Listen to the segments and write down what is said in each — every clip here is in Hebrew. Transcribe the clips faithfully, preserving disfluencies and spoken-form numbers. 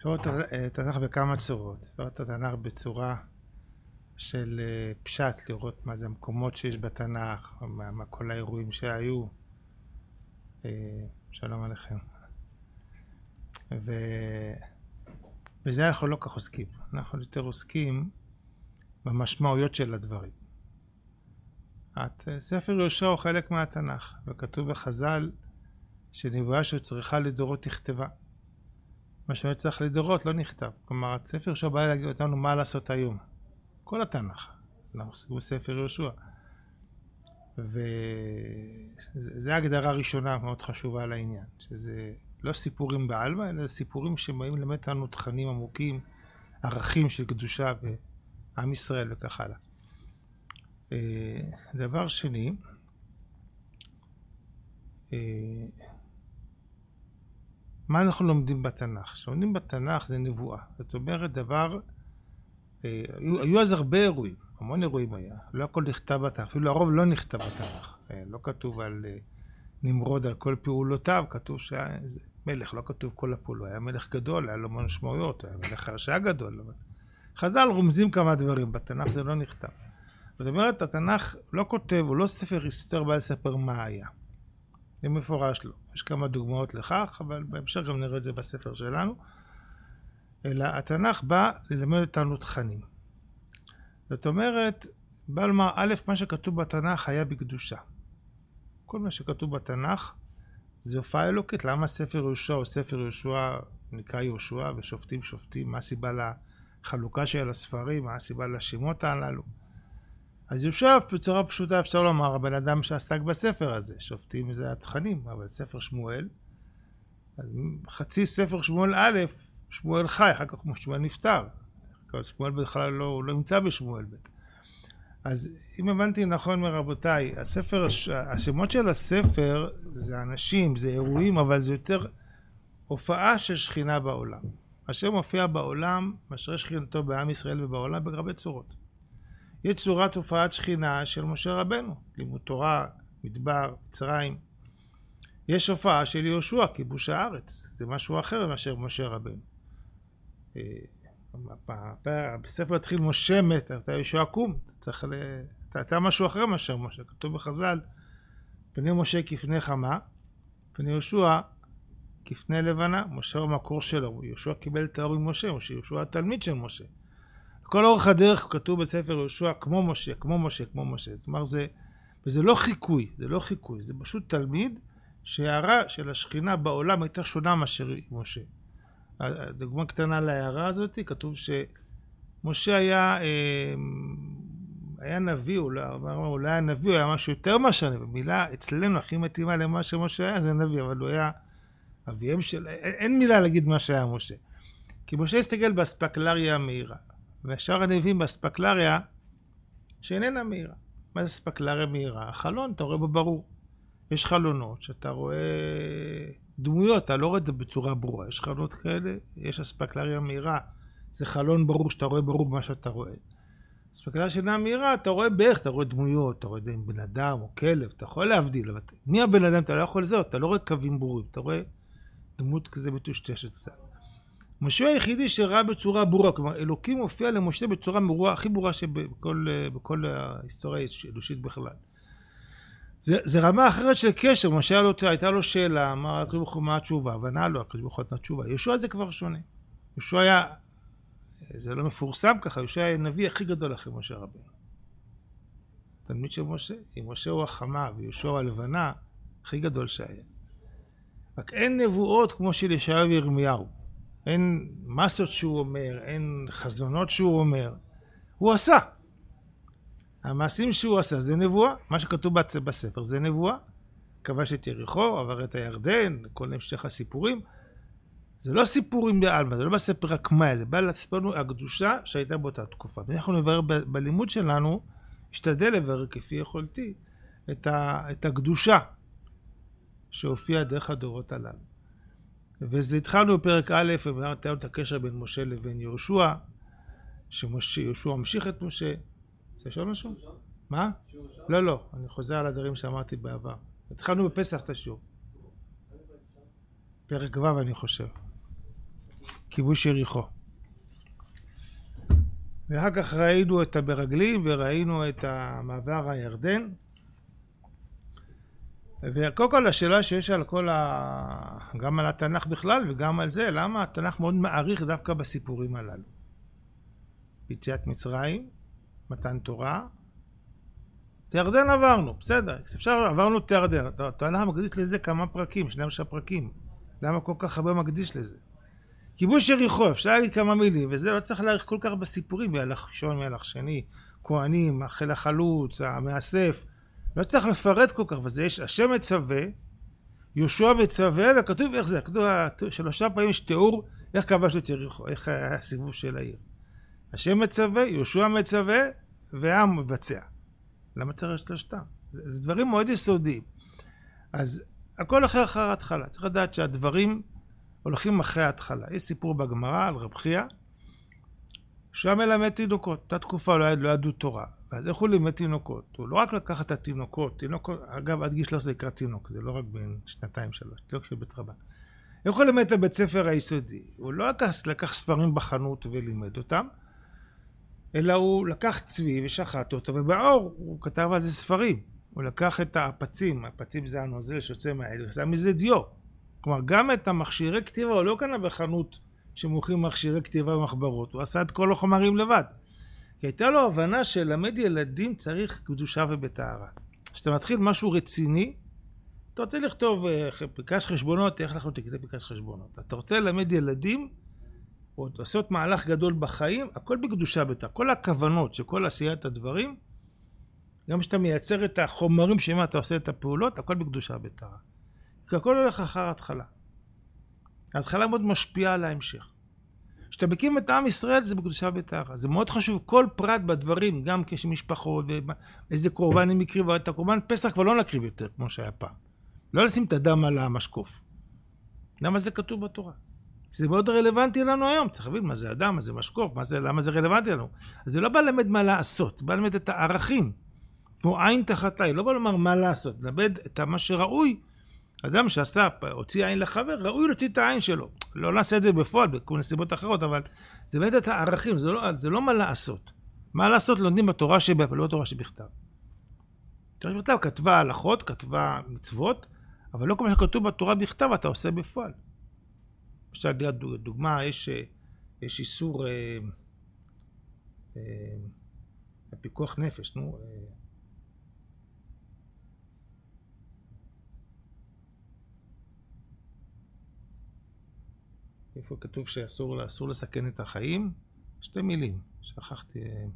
אפשר לראות את התנ"ך בכמה צורות. אפשר לראות את התנ"ך בצורה של פשט, לראות מה זה המקומות שיש בתנ"ך, מה, מה כל האירועים שהיו. שלום עליכם. ו... וזה אנחנו לא כך עוסקים. אנחנו יותר עוסקים במשמעויות של הדברים. את, ספר יהושע הוא חלק מהתנ"ך, וכתוב בחז"ל שנבואה שצריכה לדורות תכתבה. מה שצריך לדורות לא נכתב. כלומר, הספר יהושע בא להגיד אותנו מה לעשות היום. כל התנ"ך. אנחנו עוסקים בספר יהושע. וזו ההגדרה הראשונה מאוד חשובה על העניין. שזה לא סיפורים בעלמא, אלא סיפורים שבאים ללמד אותנו תכנים עמוקים, ערכים של קדושה ועם ישראל וכך הלאה. דבר שני, מה אנחנו לומדים בתנ"ך? שלומדים בתנ"ך זה נבואה. זאת אומרת דבר, היו, היו אז הרבה אירועים, המון אירועים היה. לא הכל נכתב בתנ"ך, אפילו הרוב לא נכתב בתנ"ך. לא כתוב על נמרוד על כל פעולותיו, כתוב שהיה מלך, לא כתוב כל הפעולות. היה מלך גדול, היה לו משמעויות, היה מלך הרשעה גדול. אבל... חז"ל רומזים כמה דברים, בתנ"ך זה לא נכתב. זאת אומרת, התנ"ך לא כותב, הוא לא ספר היסטוריה, בא לספר מה היה. זה מפורש לו. יש כמה דוגמאות לכך, אבל בהמשך גם נראה את זה בספר שלנו. אלא התנ"ך בא ללמד אותנו תכנים. זאת אומרת, בא לומר, א', מה שכתוב בתנ"ך היה בקדושה. כל מה שכתוב בתנ"ך זה הופעה אלוקית. למה ספר יהושע או ספר יהושע נקרא יהושע ושופטים שופטים? מה הסיבה לחלוקה של הספרים? מה הסיבה לשמות הללו? אז יהושע בצורה פשוטה אפשר לומר, הבן אדם שעסק בספר הזה, שופטים זה התכנים, אבל ספר שמואל, אז חצי ספר שמואל א', שמואל חי, אחר כך שמואל נפטר, שמואל בכלל לא, לא נמצא בשמואל ב'. אז אם הבנתי נכון מרבותיי, הספר, השמות של הספר זה אנשים, זה אירועים, אבל זה יותר הופעה של שכינה בעולם. השם מופיע בעולם, מאשר שכינתו בעם ישראל ובעולם בהרבה צורות. יש צורת הופעת שכינה של משה רבנו, לימוד תורה, מדבר, מצרים. יש הופעה של יהושע, כיבוש הארץ. זה משהו אחר מאשר משה רבנו. בספר התחיל משה מת, אתה יהושע קום, אתה צריך ל... אתה, אתה משהו אחר מאשר משה. כתוב בחז"ל, פני משה כפני חמה, פני יהושע כפני לבנה. משה הוא המקור שלו, יהושע קיבל את האור עם משה, משה יהושע התלמיד של משה. כל אורך הדרך כתוב בספר יהושע כמו משה, כמו משה, כמו משה. זאת אומרת, זה, וזה לא חיקוי, זה לא חיקוי, זה פשוט תלמיד שההערה של השכינה בעולם הייתה שונה מאשר משה. הדוגמה קטנה להערה הזאת, כתוב שמשה היה, היה נביא, אולי, אולי היה נביא, הוא היה משהו יותר מאשר נביא. מילה אצלנו הכי מתאימה למה שמשה היה, זה נביא, אבל הוא היה אביהם של... אין מילה להגיד מה שהיה משה. כי משה הסתגל באספקלריה המהירה. והשאר הנביאים באספקלריה שאיננה מהירה. מה זה אספקלריה מהירה? החלון, אתה רואה בברור. יש חלונות שאתה רואה דמויות, אתה לא רואה את זה בצורה ברורה. יש חלונות כאלה, יש אספקלריה מהירה. זה חלון ברור שאתה רואה ברור במה שאתה רואה. אספקלריה שאינה מהירה, אתה רואה בערך, אתה רואה דמויות, אתה רואה בן אדם או כלב, אתה יכול להבדיל. אבל מי הבן אדם? אתה לא יכול לזהות, אתה לא רואה קווים ברורים, אתה רואה דמות כזה מטושטשת קצת. משה היחידי שראה בצורה ברורה, כלומר אלוקים הופיע למשה בצורה ברורה, הכי ברורה שבכל בכל ההיסטוריה האנושית בכלל. זה, זה רמה אחרת של קשר. משה לו, הייתה לו שאלה, אמר הקדוש ברוך הוא מה התשובה, וענה לו הקדוש ברוך הוא נתן תשובה. יהושע זה כבר שונה. יהושע היה, זה לא מפורסם ככה, יהושע היה הנביא הכי גדול אחרי משה רבנו. תלמיד של משה, אם משה הוא החמה ויהושע הוא הלבנה, הכי גדול שהיה. רק אין נבואות כמו של ישעיהו וירמיהו. אין מסות שהוא אומר, אין חזונות שהוא אומר. הוא עשה. המעשים שהוא עשה זה נבואה. מה שכתוב בספר זה נבואה. כבש את יריחו, עבר את הירדן, כל המשך הסיפורים. זה לא סיפורים בעלמא, זה לא בספר רק מה, זה בא לספר לנו הקדושה שהייתה באותה תקופה. ואנחנו נברר ב- בלימוד שלנו, השתדל לברר כפי יכולתי, את, ה- את הקדושה שהופיעה דרך הדורות הללו. וזה התחלנו בפרק א', וראינו את הקשר בין משה לבין יהושע, שיהושע המשיך את משה. זה לשאול משהו? מה? לא, לא, אני חוזר על הדברים שאמרתי בעבר. התחלנו בפסח את השיעור. פרק ו' אני חושב. כיבוש יריחו. ואחר כך ראינו את המרגלים וראינו את המעבר הירדן. וקודם כל השאלה שיש על כל ה... גם על התנ"ך בכלל וגם על זה, למה התנ"ך מאוד מעריך דווקא בסיפורים הללו. יציאת מצרים, מתן תורה, את ירדן עברנו, בסדר, אפשר עברנו את ירדן, התנ"ך מקדיש לזה כמה פרקים, שני עשר פרקים, למה כל כך הרבה מקדיש לזה? כיבוש יריחו, אפשר להגיד כמה מילים, וזה לא צריך להעריך כל כך בסיפורים, מהלך ראשון, מהלך שני, כהנים, חיל החלוץ, המאסף, לא צריך לפרט כל כך, וזה יש, השם מצווה, יהושע מצווה, וכתוב איך זה, כתוב שלושה פעמים יש תיאור, איך כבשנו את יריחו, איך היה הסיבוב של העיר. השם מצווה, יהושע מצווה, והעם מבצע. למה צריך שלושתם? זה, זה דברים מאוד יסודיים. אז הכל אחר אחר ההתחלה. צריך לדעת שהדברים הולכים אחרי ההתחלה. יש סיפור בגמרא על רב חייא, שהוא מלמד תינוקות. אותה תקופה לא, לא ידעו תורה. ואז איך הוא לימד תינוקות? הוא לא רק לקח את התינוקות, תינוקות, אגב, עד גיל שלוש עשרה יקרא תינוק, זה לא רק בין שנתיים שלוש, תינוק של בית רבן. איך הוא לימד את הבית ספר היסודי? הוא לא לקח, לקח ספרים בחנות ולימד אותם, אלא הוא לקח צבי ושחט אותו, ובאור הוא כתב על זה ספרים. הוא לקח את הפצים, הפצים זה הנוזל שיוצא מהעדר, זה מזה דיו. כלומר, גם את המכשירי כתיבה, הוא לא קנה בחנות שמוכרים מכשירי כתיבה ומחברות, הוא עשה את כל החומרים לבד. כי הייתה לו הבנה שלמד ילדים צריך קדושה ובטהרה. כשאתה מתחיל משהו רציני, אתה רוצה לכתוב פנקס חשבונות, איך אנחנו תקנה פנקס חשבונות. אתה רוצה ללמד ילדים, או לעשות מהלך גדול בחיים, הכל בקדושה בטהרה. כל הכוונות של כל עשיית הדברים, גם כשאתה מייצר את החומרים שמה אתה עושה את הפעולות, הכל בקדושה בטהרה. כי הכל הולך אחר ההתחלה. ההתחלה מאוד משפיעה על ההמשך. כשאתה מקים את עם ישראל זה בקדושה בטהרה. זה מאוד חשוב כל פרט בדברים, גם כשמשפחות ואיזה קורבן הם יקריבו. את הקורבן פסח כבר לא נקריב יותר כמו שהיה פעם. לא לשים את הדם על המשקוף. למה זה כתוב בתורה? זה מאוד רלוונטי לנו היום. צריך להבין מה זה אדם, מה זה משקוף, מה זה, למה זה רלוונטי לנו. אז זה לא בא למד מה לעשות, זה בא למד את הערכים. כמו עין תחת עין, לא בא לומר מה לעשות. למד את מה שראוי. אדם שעשה, הוציא עין לחבר, ראוי להוציא את העין שלו. לא נעשה את זה בפועל, בכל נסיבות אחרות, אבל זה באמת את הערכים, זה לא, זה לא מה לעשות. מה לעשות לומדים בתורה שבעל, לא בתורה שבכתב. תורה שבכתב כתבה הלכות, כתבה מצוות, אבל לא כמו שכתוב בתורה בכתב, אתה עושה בפועל. למשל, דוגמה, יש, יש איסור אה, אה, הפיקוח נפש, נו, אה, איפה כתוב שאסור אסור לסכן את החיים? שתי מילים, שכחתי.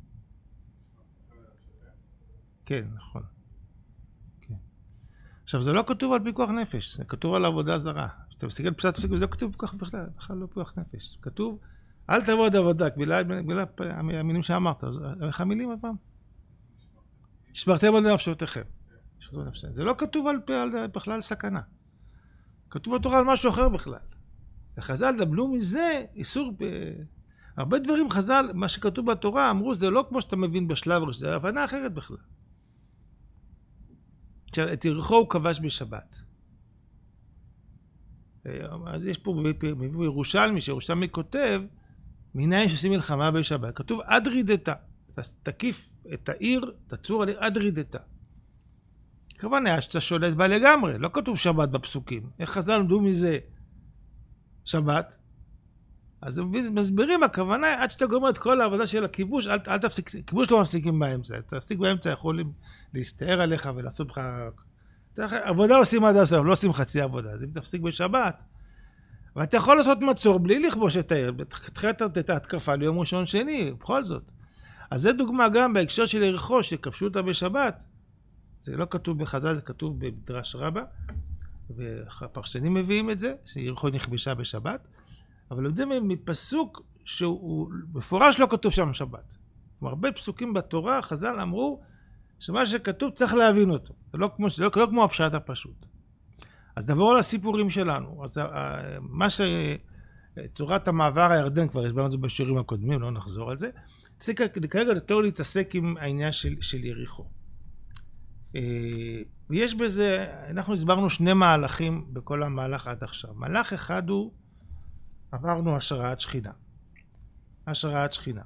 כן, נכון. כן. עכשיו, זה לא כתוב על פיקוח נפש, זה כתוב על עבודה זרה. כשאתה מסתכל פשט הפסוק, זה לא כתוב פיקוח בכלל, בכלל לא פיקוח נפש. כתוב, אל תעבוד עבודה, בגלל המילים שאמרת, איך המילים הפעם? שמרתם על נפשותיכם. זה לא כתוב על בכלל סכנה. כתוב בתורה על משהו אחר בכלל. וחז"ל דבלו מזה איסור, ב... הרבה דברים חז"ל, מה שכתוב בתורה, אמרו, זה לא כמו שאתה מבין בשלב ראשון, זה הבנה אחרת בכלל. את יריחו הוא כבש בשבת. אז יש פה בירושלמי, שירושלמי כותב, מניין שעושים מלחמה בשבת. כתוב עד רידתה, תקיף את העיר, תצור על עיר עד רידתה. כמובן היה שאתה שולט בה לגמרי, לא כתוב שבת בפסוקים. איך חז"ל למדו מזה? שבת, אז מסבירים, הכוונה עד שאתה גומר את כל העבודה של הכיבוש, אל, אל תפסיק, כיבוש לא מפסיקים באמצע, תפסיק באמצע, יכולים להסתער עליך ולעשות לך, עבודה עושים עד הסוף, לא עושים חצי עבודה, אז אם תפסיק בשבת, ואתה יכול לעשות מצור בלי לכבוש את העיר, תתחילת את ההתקפה ליום ראשון שני, בכל זאת. אז זה דוגמה גם בהקשר של יריחו, שכבשו אותה בשבת, זה לא כתוב בחז"ל, זה כתוב במדרש רבה, והפרשנים מביאים את זה, שיריחו נכבשה בשבת, אבל זה מפסוק שהוא מפורש לא כתוב שם שבת. כלומר, הרבה פסוקים בתורה, חז"ל אמרו, שמה שכתוב צריך להבין אותו. זה לא כמו, לא, לא כמו הפשט הפשוט. אז נעבור על הסיפורים שלנו. אז מה ש... צורת המעבר הירדן, כבר הסברנו את זה בשיעורים הקודמים, לא נחזור על זה. כרגע יותר להתעסק עם העניין של, של יריחו. ויש בזה, אנחנו הסברנו שני מהלכים בכל המהלך עד עכשיו. מהלך אחד הוא עברנו השראת שכינה. השראת שכינה.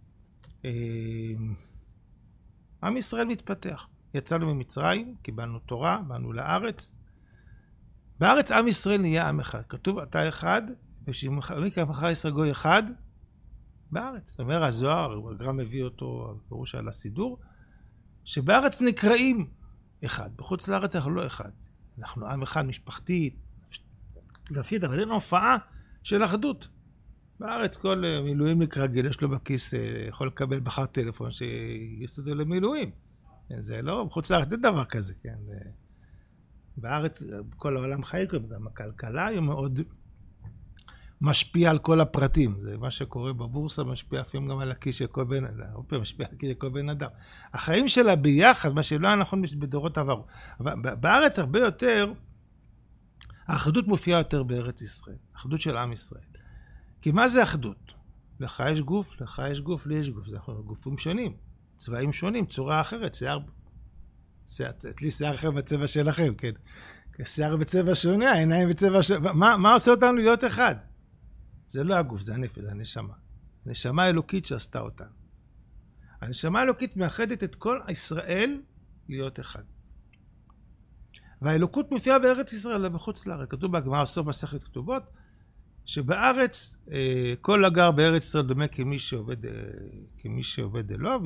עם ישראל מתפתח. יצאנו ממצרים, קיבלנו תורה, באנו לארץ. בארץ עם ישראל נהיה עם אחד. כתוב, אתה אחד, ושמי כמך ישראל גוי אחד, בארץ. אומר הזוהר, הגר"א מביא אותו בפירוש על הסידור, שבארץ נקראים אחד. בחוץ לארץ אנחנו לא אחד. אנחנו עם אחד משפחתי, לפי אבל אין הופעה של אחדות. בארץ כל מילואימניק רגיל, יש לו בכיס, יכול לקבל בחר טלפון שיעשו אותו למילואים. זה לא, בחוץ לארץ אין דבר כזה, כן. בארץ כל העולם חי, גם הכלכלה היא מאוד משפיע על כל הפרטים. זה מה שקורה בבורסה, משפיע אפילו גם על הכיס של כל בן אדם. משפיע על הכיס של כל בן אדם. החיים שלה ביחד, מה שלא היה נכון בדורות עברו. בארץ הרבה יותר, האחדות מופיעה יותר בארץ ישראל. האחדות של עם ישראל. כי מה זה אחדות? לך יש גוף, לך יש גוף, לי יש גוף. זה גופים שונים, צבעים שונים, צורה אחרת, שיער... לי שיער אחר בצבע שלכם, כן. שיער בצבע שונה, העיניים בצבע שונה. מה, מה עושה אותנו להיות אחד? זה לא הגוף, זה הנפש, זה הנשמה. הנשמה האלוקית שעשתה אותנו. הנשמה האלוקית מאחדת את כל ישראל להיות אחד. והאלוקות מופיעה בארץ ישראל, לא בחוץ לארץ. כתוב בגמרא סוף מסכת כתובות, שבארץ, כל הגר בארץ ישראל דומה כמי שעובד, כמי שעובד אלוה,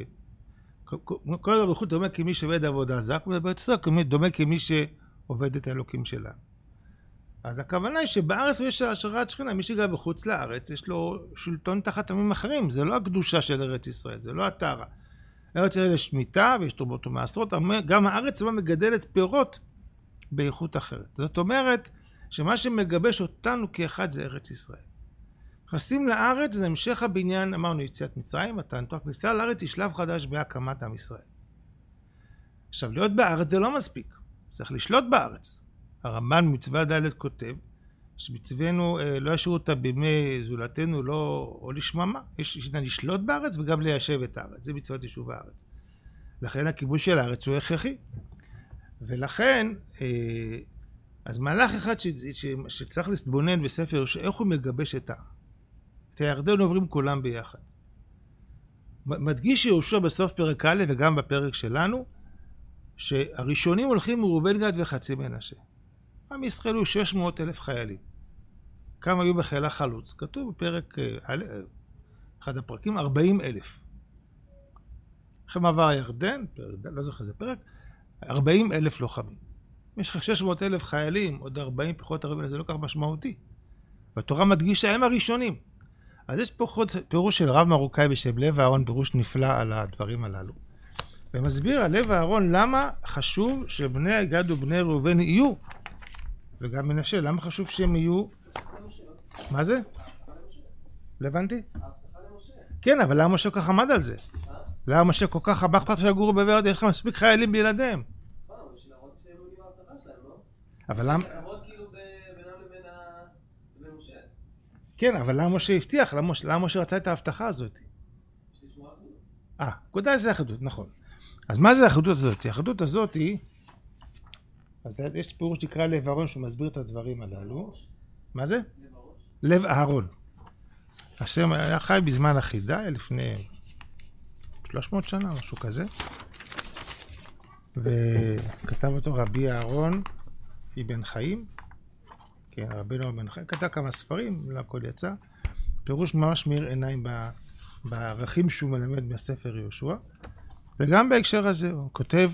כל הגר בחוץ דומה כמי שעובד עבודה זרה, בארץ ישראל דומה כמי שעובד את האלוקים שלנו. אז הכוונה היא שבארץ יש השראת שכינה, מי שגר בחוץ לארץ, יש לו שלטון תחת עמים אחרים, זה לא הקדושה של ארץ ישראל, זה לא הטהרה. ארץ ישראל יש שמיטה ויש תרבות ומעשרות, גם הארץ לא מגדלת פירות באיכות אחרת. זאת אומרת, שמה שמגבש אותנו כאחד זה ארץ ישראל. נכנסים לארץ זה המשך הבניין, אמרנו יציאת מצרים, מתנתו, כניסה לארץ היא שלב חדש בהקמת עם ישראל. עכשיו, להיות בארץ זה לא מספיק, צריך לשלוט בארץ. הרמב"ן במצווה ד' כותב, שמצוונו אה, לא ישאירו אותה בימי זולתנו, לא, או לשממה, יש שינה לשלוט בארץ וגם ליישב את הארץ, זה מצוות יישוב הארץ. לכן הכיבוש של הארץ הוא הכרחי. ולכן, אה, אז מהלך אחד ש, ש, שצריך להתבונן בספר, איך הוא מגבש את העם. את הירדן עוברים כולם ביחד. מדגיש יהושע בסוף פרק א' וגם בפרק שלנו, שהראשונים הולכים מראובן גד וחצי מנשה. עם ישראל הוא שש מאות אלף חיילים. כמה היו בחיל החלוץ? כתוב בפרק, אחד הפרקים, ארבעים אלף. אחרי מעבר הירדן, לא זוכר איזה פרק, ארבעים אלף לוחמים. יש לך שש מאות אלף חיילים, עוד ארבעים פחות ארבעים, זה לא כך משמעותי. והתורה מדגישה, הם הראשונים. אז יש פה פירוש של רב מרוקאי בשם לב אהרון, פירוש נפלא על הדברים הללו. ומסביר על לב אהרון למה חשוב שבני גד ובני ראובן יהיו. וגם מנשה, למה חשוב שהם יהיו? מה זה? לא הבנתי? כן, אבל למה משה כל כך עמד על זה? למה משה כל כך הבח פרס שיגורו בברד, יש לך מספיק חיילים בלעדיהם. אבל למה... כן, אבל למה משה הבטיח? למה משה רצה את ההבטחה הזאת? אה, נקודה זה אחדות, נכון. אז מה זה האחדות הזאת? האחדות הזאת היא... אז יש פירוש שנקרא לב אהרון שהוא מסביר את הדברים הללו. מה זה? לב אהרון. השם היה חי בזמן החידה, לפני שלוש מאות שנה, משהו כזה. וכתב אותו רבי אהרון אבן חיים. כן, רבי אהרון בן חיים. כתב כמה ספרים, לא הכל יצא. פירוש ממש מאיר עיניים בערכים שהוא מלמד מהספר יהושע. וגם בהקשר הזה הוא כותב,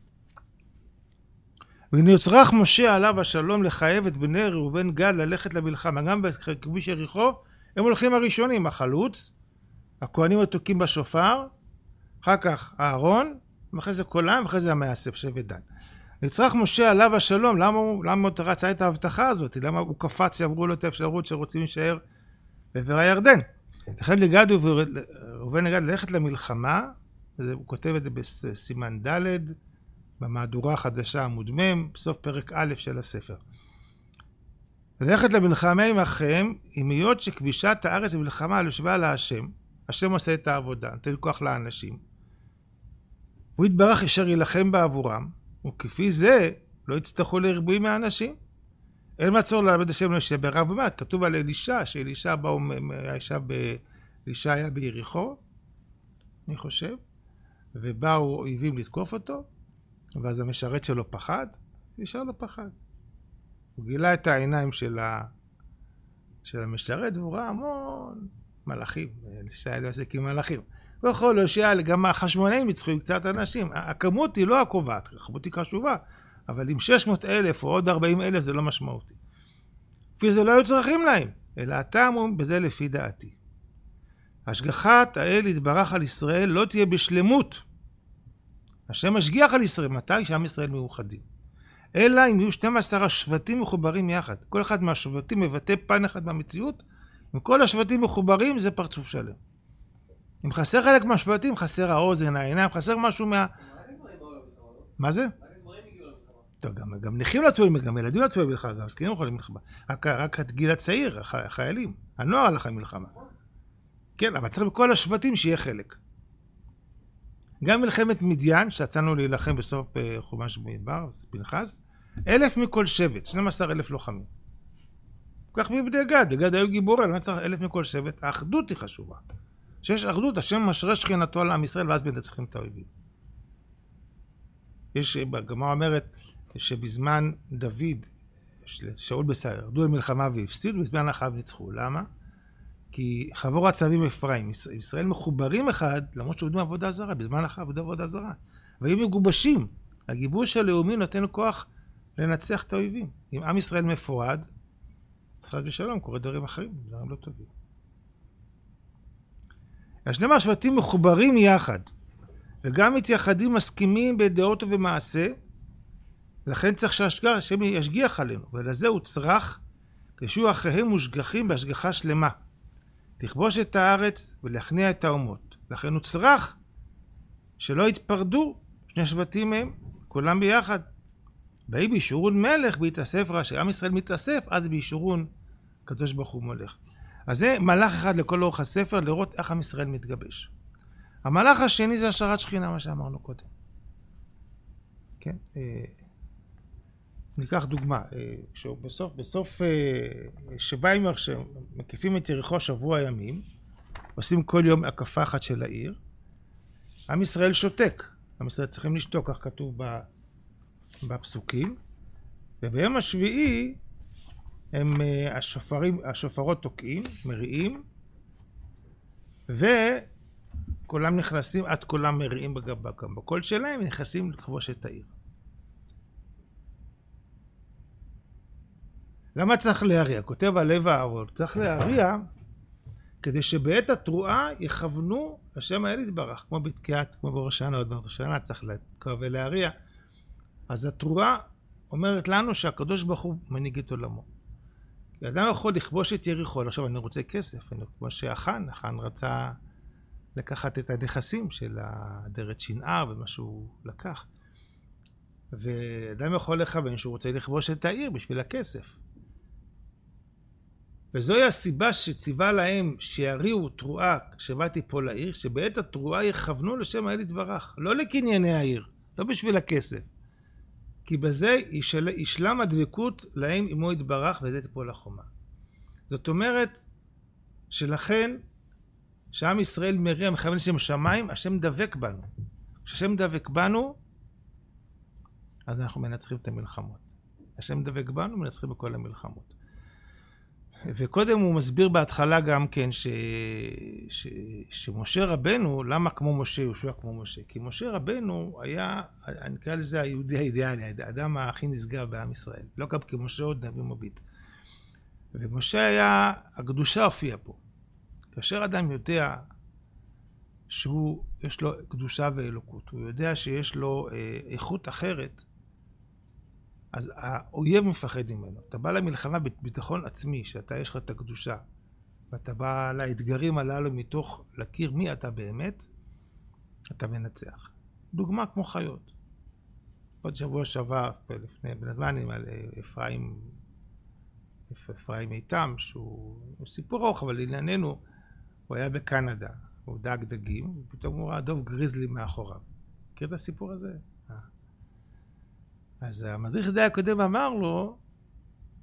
ונצרך משה עליו השלום לחייב את בני ראובן גד ללכת למלחמה. גם בכביש יריחו הם הולכים הראשונים, החלוץ, הכהנים התוקים בשופר, אחר כך אהרון, ואחרי זה קולם, ואחרי זה המאסף, שבט דן. נצרך משה עליו השלום, למה הוא, למה הוא רצה את ההבטחה הזאת? למה הוא קפץ, יאמרו לו את האפשרות שרוצים להישאר בעבר הירדן? לכן לגד וראובן גד ללכת למלחמה, הוא כותב את זה בסימן ד' במהדורה החדשה עמוד מ', בסוף פרק א' של הספר. ללכת למלחמה עם אחיהם, עם היות שכבישת הארץ במלחמה על יושבה על השם, השם עושה את העבודה, נותן כוח לאנשים. והוא יתברך אשר ילחם בעבורם, וכפי זה לא יצטרכו לריבוי מהאנשים. אין מצור לעבד השם לא שברב ומת, כתוב על אלישע, שאלישע באו, אלישע היה ביריחו, אני חושב, ובאו אויבים לתקוף אותו, ואז המשרת שלו פחד, אלישע לא פחד. הוא גילה את העיניים של, ה... של המשרת, והוא ראה המון מלאכים, אלישע היה עסק עם מלאכים. ויכול להושיע, גם החשמונאים ניצחו עם קצת אנשים, הכמות היא לא הקובעת, הכמות היא חשובה, אבל עם שש מאות אלף או עוד ארבעים אלף זה לא משמעותי. כפי זה לא היו צריכים להם, אלא הטעם בזה לפי דעתי. השגחת האל יתברך על ישראל לא תהיה בשלמות. השם משגיח על ישראל, מתי? שעם ישראל מאוחדים. אלא אם יהיו שנים עשר השבטים מחוברים יחד. כל אחד מהשבטים מבטא פן אחד מהמציאות, אם כל השבטים מחוברים זה פרצוף שלם. אם חסר חלק מהשבטים, חסר האוזן, העיניים, חסר משהו מה... מה זה? טוב, גם, גם נכים לצועים, גם ילדים לצועים מלחמה, גם זקנים יכולים מלחמה. רק, רק הגיל הצעיר, הח, החיילים, הנוער הלך מלחמה. כן, אבל צריך בכל השבטים שיהיה חלק. גם מלחמת מדיין, שיצאנו להילחם בסוף חומש במדבר, פנחס, אלף מכל שבט, שנים עשר אלף לוחמים. כך מבדי גד, בגד היו גיבורי, לא צריך אלף מכל שבט, האחדות היא חשובה. שיש אחדות, השם משרה שכינתו על עם ישראל, ואז מנצחים את האויבים. יש, הגמרא אומרת, שבזמן דוד, שאול בסייר, ירדו למלחמה והפסידו, בזמן אחאב ניצחו. למה? כי חבור הצלבים אפרים, ישראל מחוברים אחד, למרות שעובדים עבודה זרה, בזמן אחאב עבודה עבודה זרה. והיו מגובשים. הגיבוש הלאומי נותן כוח לנצח את האויבים. אם עם ישראל מפורד, ישראל בשלום, קורא דברים אחרים, דברים לא טובים. השנים השבטים מחוברים יחד, וגם מתייחדים מסכימים בדעות ובמעשה, לכן צריך שהשם ישגיח עלינו, ולזה הוא צריך, כשיהיו אחריהם מושגחים בהשגחה שלמה, לכבוש את הארץ ולהכניע את האומות. לכן הוא צריך שלא יתפרדו שני שבטים מהם, כולם ביחד. באי בישורון מלך בהתאסף רע, שעם ישראל מתאסף, אז בישורון קדוש ברוך הוא מולך. אז זה מלאך אחד לכל אורך הספר, לראות איך עם ישראל מתגבש. המהלך השני זה השארת שכינה, מה שאמרנו קודם. כן? אה, ניקח דוגמה. אה, בסוף, בסוף אה, שבעים שמקיפים את יריחו שבוע ימים, עושים כל יום הקפה אחת של העיר, עם ישראל שותק. עם ישראל צריכים לשתוק, כך כתוב בפסוקים. וביום השביעי הם אה, השופרים, השופרות תוקעים, מריעים, ו... כולם נכנסים, עד כולם מריעים בגבקם. בקול שלהם נכנסים לכבוש את העיר. למה צריך להריע? כותב הלב הארון. צריך להריע כדי שבעת התרועה יכוונו השם האל יתברך. כמו בתקיעת, כמו בראש השנה, עוד בראש השנה, צריך לתקוע ולהריע. אז התרועה אומרת לנו שהקדוש ברוך הוא מנהיג את עולמו. אדם יכול לכבוש את יריחו. עכשיו אני רוצה כסף. אני, כמו שאחן, אחן רצה... לקחת את הנכסים של הדרת שנער ומה שהוא לקח. ואדם יכול לכוון שהוא רוצה לכבוש את העיר בשביל הכסף. וזוהי הסיבה שציווה להם שיריעו תרועה כשבאתי פה לעיר, שבעת התרועה יכוונו לשם האל יתברך, לא לקנייני העיר, לא בשביל הכסף. כי בזה ישל... ישלם הדבקות להם עמו יתברך וזה תפול החומה. זאת אומרת שלכן שעם ישראל מריע, מכוון לשם שמיים, השם דבק בנו. כשהשם דבק בנו, אז אנחנו מנצחים את המלחמות. השם דבק בנו, מנצחים בכל המלחמות. וקודם הוא מסביר בהתחלה גם כן ש... ש... שמשה רבנו, למה כמו משה, יהושע כמו משה? כי משה רבנו היה, אני אקרא לזה היהודי האידיאלי, האדם הכי נשגב בעם ישראל. לא גם כמשה עוד נביא מביט. ומשה היה, הקדושה הופיעה פה. כאשר אדם יודע שהוא, יש לו קדושה ואלוקות, הוא יודע שיש לו אה, איכות אחרת, אז האויב מפחד ממנו. אתה בא למלחמה בביטחון עצמי, שאתה יש לך את הקדושה, ואתה בא לאתגרים הללו מתוך להכיר מי אתה באמת, אתה מנצח. דוגמה כמו חיות. עוד שבוע שעבר, לפני בין הזמנים, על אפרים, אפרים איתם, שהוא סיפור ארוך, אבל לענייננו, הוא היה בקנדה, הוא דאג דגים, ופתאום הוא ראה דוב גריזלי מאחוריו. מכיר את הסיפור הזה? אז המדריך די הקודם אמר לו,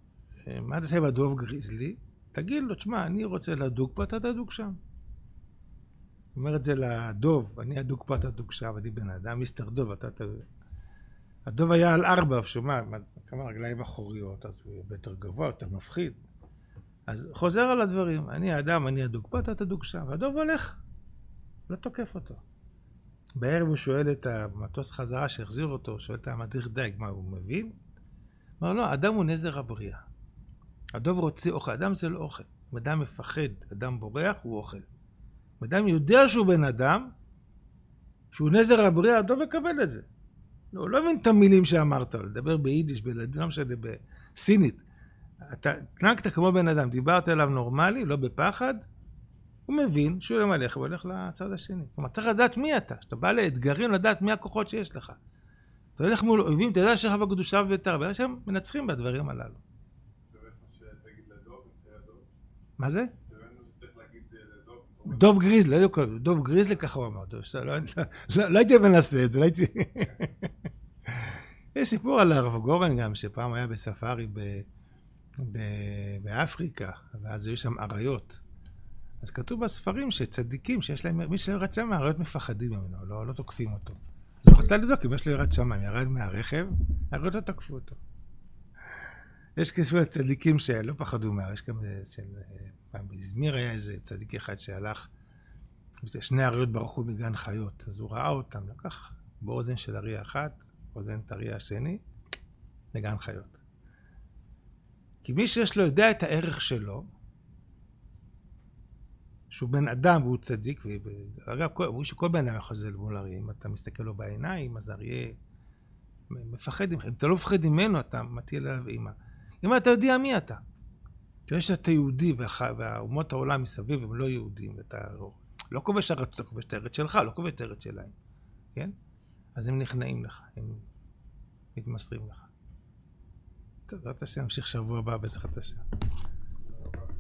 מה תעשה בדוב גריזלי? תגיד לו, תשמע, אני רוצה לדוג פה, אתה תדוג שם. אומר את זה לדוב, אני הדוג פה, אתה דוג שם, אני בן אדם, מיסטר דוב, אתה תדוג. הדוב היה על ארבע, שומע, כמה רגליים אחוריות, אז הוא יותר גבוה, יותר מפחיד. אז חוזר על הדברים, אני האדם, אני הדוג פה, אתה תדוג שם, והדוב הולך, לא תוקף אותו. בערב הוא שואל את המטוס חזרה שהחזיר אותו, הוא שואל את המדריך דייג, מה הוא מבין? אמר לא, אדם הוא נזר הבריאה. הדוב רוצה אוכל, אדם זה לא אוכל. אם אדם מפחד, אדם בורח, הוא אוכל. אם אדם יודע שהוא בן אדם, שהוא נזר הבריאה, הדוב יקבל את זה. לא, הוא לא מבין את המילים שאמרת, לדבר ביידיש, בלדין, לא משנה, בסינית. אתה תנהגת כמו בן אדם, דיברת אליו נורמלי, לא בפחד, הוא מבין שהוא לא מלך, הוא הולך לצד השני. כלומר, צריך לדעת מי אתה. כשאתה בא לאתגרים, לדעת מי הכוחות שיש לך. אתה הולך מול אויבים, אתה יודע שלך בקדושה וביתר, ואלה שהם מנצחים בדברים הללו. מה זה? דוב גריזלי, דוב גריזלי ככה הוא אמר. לא הייתי מנסה את זה, לא הייתי... יש סיפור על הרב גורן גם, שפעם היה בספארי באפריקה, ואז היו שם אריות. אז כתוב בספרים שצדיקים, שיש להם, מי שירד שם, האריות מפחדים ממנו, לא, לא תוקפים אותו. אז הוא רצה לבדוק אם יש לו ירד שם, ירד מהרכב, האריות לא תקפו אותו. יש כספי צדיקים שלא פחדו מהר, יש גם של, פעם באזמיר היה איזה צדיק אחד שהלך, שני האריות ברחו בגן חיות, אז הוא ראה אותם, לקח באוזן של אריה אחת, אוזן את אריה השני, לגן חיות. כי מי שיש לו יודע את הערך שלו, שהוא בן אדם והוא צדיק, ואגב, אומרים שכל בן אדם יכול לזה מול אריה, אם אתה מסתכל לו בעיניים, אז אריה מפחד ממך, אם אתה לא מפחד ממנו, אתה מטיל עליו אימא. אם אתה יודע מי אתה, יש שאתה יהודי, והאומות העולם מסביב הם לא יהודים, ואתה לא כובש ארץ, אתה כובש את הארץ שלך, לא כובש את הארץ שלהם, כן? אז הם נכנעים לך, הם מתמסרים לך. טוב, אתה שנמשיך שבוע הבא בעזרת השם.